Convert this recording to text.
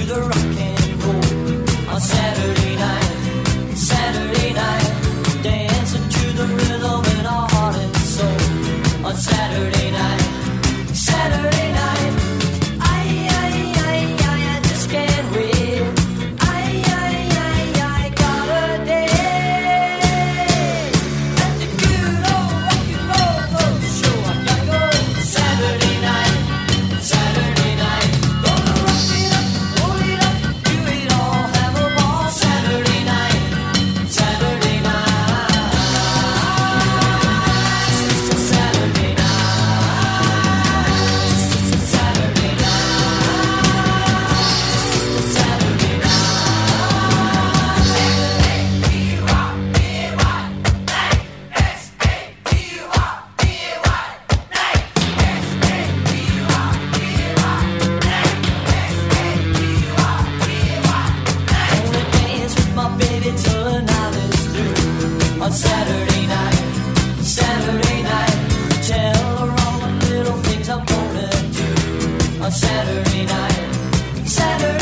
the rock and roll. On Saturday night, dancing to the rhythm in our heart and soul. On Saturday night. I just can't wait. I got a day at the good old rock and roll photo show. I gotta go Saturday night. Gonna rock it up, roll it up, do it all, have a ball. Saturday night. Just a Saturday night. Just a Saturday night. Gonna dance with my baby till the night is through. On Saturday night. Tell her all the little things I'm gonna do. On Saturday night.